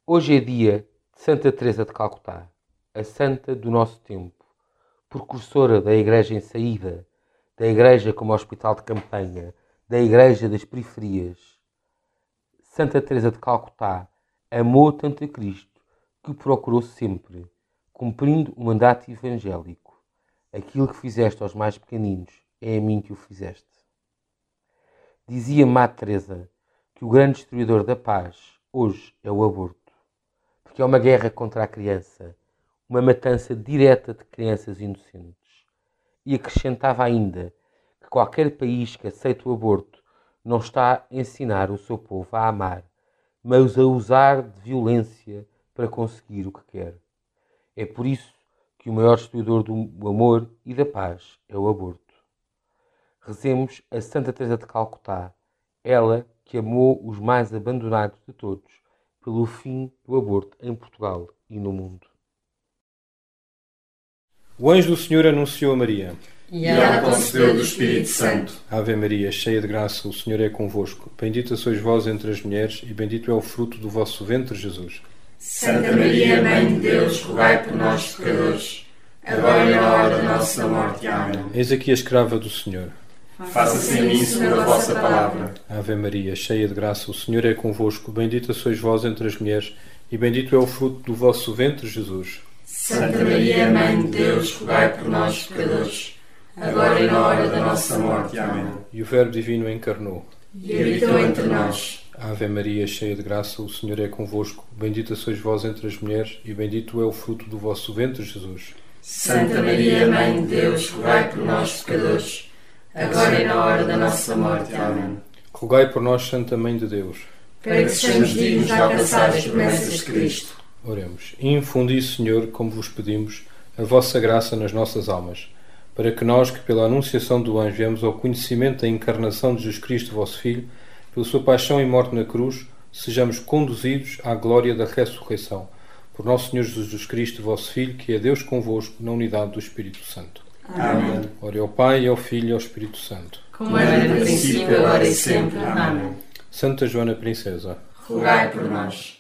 Hoje é dia de Santa Teresa de Calcutá, a santa do nosso tempo, precursora da Igreja em saída, da Igreja como hospital de campanha, da Igreja das periferias. Santa Teresa de Calcutá amou tanto a Cristo que o procurou sempre, cumprindo o mandato evangélico. Aquilo que fizeste aos mais pequeninos, é a mim que o fizeste. Dizia Madre Teresa que o grande destruidor da paz hoje é o aborto, porque é uma guerra contra a criança, uma matança direta de crianças inocentes. E acrescentava ainda que qualquer país que aceite o aborto não está a ensinar o seu povo a amar, mas a usar de violência para conseguir o que quer. É por isso que o maior destruidor do amor e da paz é o aborto. Rezemos a Santa Teresa de Calcutá, ela que amou os mais abandonados de todos, pelo fim do aborto em Portugal e no mundo. O anjo do Senhor anunciou a Maria. E ela concebeu do Espírito Santo. Ave Maria, cheia de graça, o Senhor é convosco. Bendita sois vós entre as mulheres, e bendito é o fruto do vosso ventre, Jesus. Santa Maria, Mãe de Deus, rogai por nós, pecadores, agora e na hora da nossa morte. Amém. Eis aqui a escrava do Senhor. Faça-se em mim segundo a vossa palavra. Ave Maria, cheia de graça, o Senhor é convosco. Bendita sois vós entre as mulheres, e bendito é o fruto do vosso ventre, Jesus. Santa Maria, Mãe de Deus, rogai por nós, pecadores, agora e na hora da nossa morte. Amém. E o Verbo Divino encarnou. E habitou entre nós. Ave Maria, cheia de graça, o Senhor é convosco. Bendita sois vós entre as mulheres, e bendito é o fruto do vosso ventre, Jesus. Santa Maria, Mãe de Deus, rogai por nós, pecadores, agora e na hora da nossa morte. Amém. Rogai por nós, Santa Mãe de Deus, para que sejamos dignos de alcançar as promessas de Cristo. Oremos. Infundi, Senhor, como vos pedimos, a vossa graça nas nossas almas, para que nós, que pela anunciação do anjo viemos ao conhecimento da encarnação de Jesus Cristo, vosso Filho, pela sua paixão e morte na cruz, sejamos conduzidos à glória da ressurreição. Por nosso Senhor Jesus Cristo, vosso Filho, que é Deus convosco, na unidade do Espírito Santo. Amém. Ore ao Pai, ao Filho e ao Espírito Santo. Como era no princípio, agora e sempre. Amém. Santa Joana Princesa, rogai por nós.